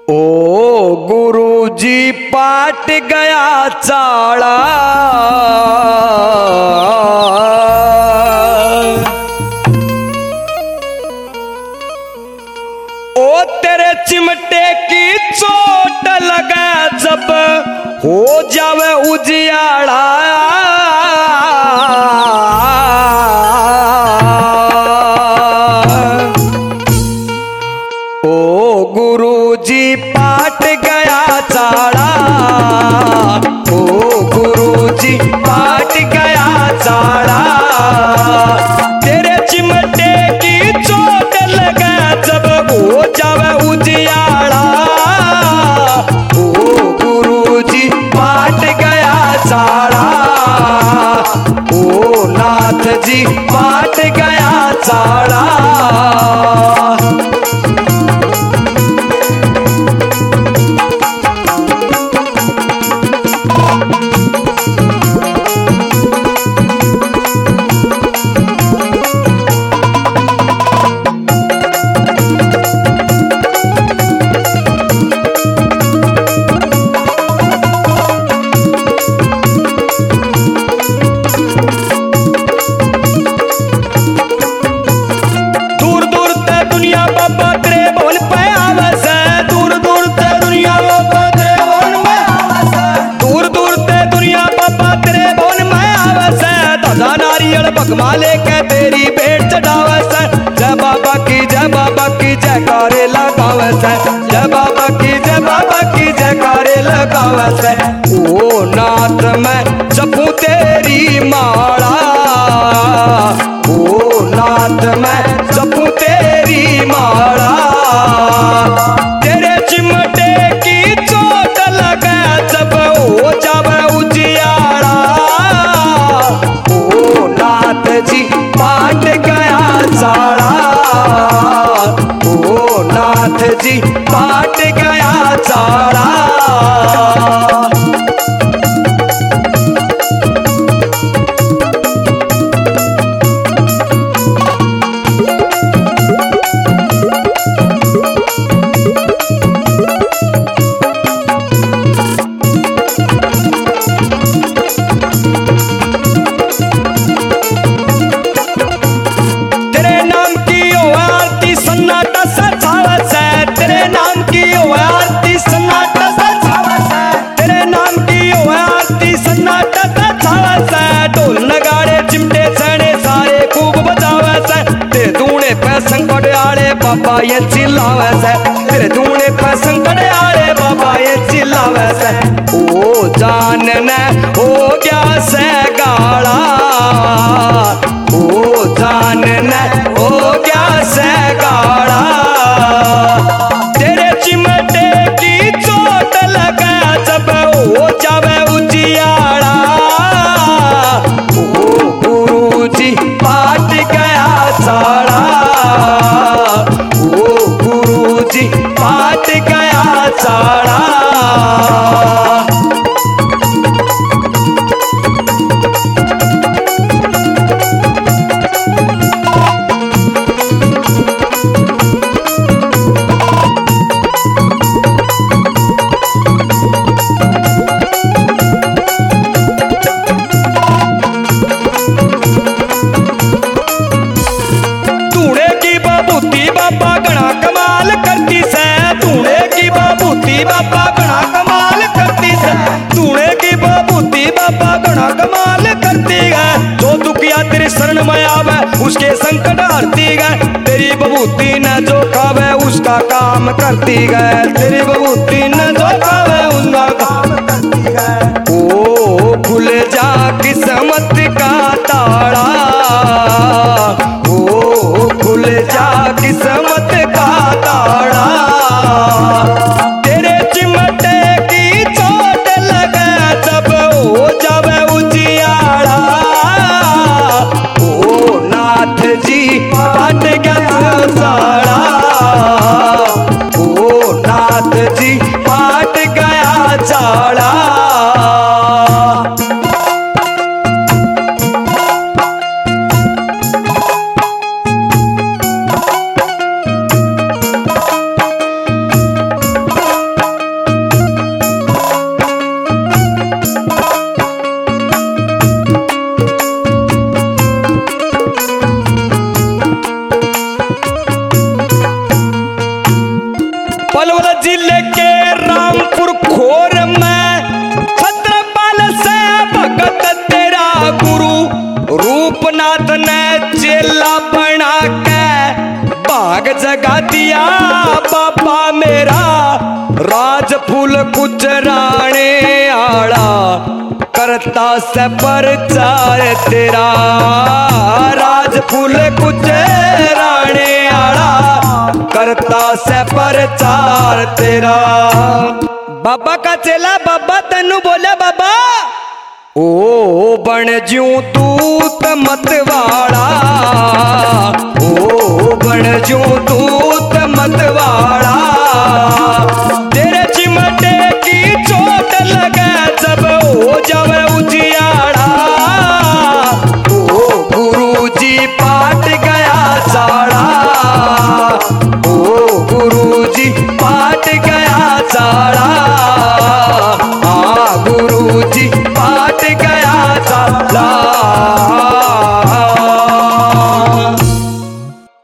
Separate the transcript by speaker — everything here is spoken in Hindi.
Speaker 1: ओ गुरुजी पाट गया चाड़ा, ओ तेरे चिमटे की चोट लगे जब हो जावे उजियाड़ा। ओ गुरुजी पाट गया चाड़ा, ओ गुरुजी पाट गया चाड़ा, तेरे चिमटे की चोट लगे जब हो जावे उजियाड़ा। ओ गुरुजी पाट गया चाड़ा, ओ नाथ जी पाट गया चाड़ा। भगमा लेके तेरी भेंट चढ़ावे से, जय बाबा की जयकारे लगावे से, जय बाबा की जयकारे लगावे से। ओ नाथ मैं जपू तेरी माला, ओ नाथ मैं जपू तेरी माला, तेरे चिमटे की चोट लगे जब हो जावे उजियाड़ा। जी पाट गया चाड़ा, ओ नाथ जी पाट गया चाड़ा। संकट आले बाबा ये चिल्लावे से, तेरे धूने पे संकट आले बाबा ये चिल्लावे से। ओ जान ने हो गया से गाड़ा, ओ जान ने हो गया से गाड़ा, तेरे चिमटे की चोट लगे जब हो जावे उजियाड़ा। ओ गुरुजी पाट गया चाड़ा, ओ गुरुजी पाट गया चाड़ा। बाबा घना कमाल करती से, तूने की बाबूती बाबा घना कमाल करती से, तूने की बाबूती बाबा घना कमाल करती है। जो दुखिया तेरी शरण में आवे उसके संकट हरती है, तेरी बबूती न जो खावे उसका काम करती है, तेरी बबूती न जो खावे उसका काम करती है। ओ खुल जा किस्मत का ताड़ा, ओ खुल जा किस्मत का ताड़ा, तेरे चिमटे की चोट लगे जब हो जावे उजियाड़ा। ओ नाथ जी पाट गया चाड़ा, ओ नाथ जी पाट भैया बाबा मेरा राज फूल कुचराने आड़ा करता से प्रचार तेरा राज फूल कुचराने आड़ा करता से प्रचार तेरा। बाबा का चेला बाबा तेनू बोले बाबा ओ बन ज्यूं तूत मतवाड़ा ओ बन ज्यूं तूत मतवाड़ा तेरे चिमटे की चोट लगे जब हो जावे उजियाड़ा ओ गुरु जी पाट गया साड़ा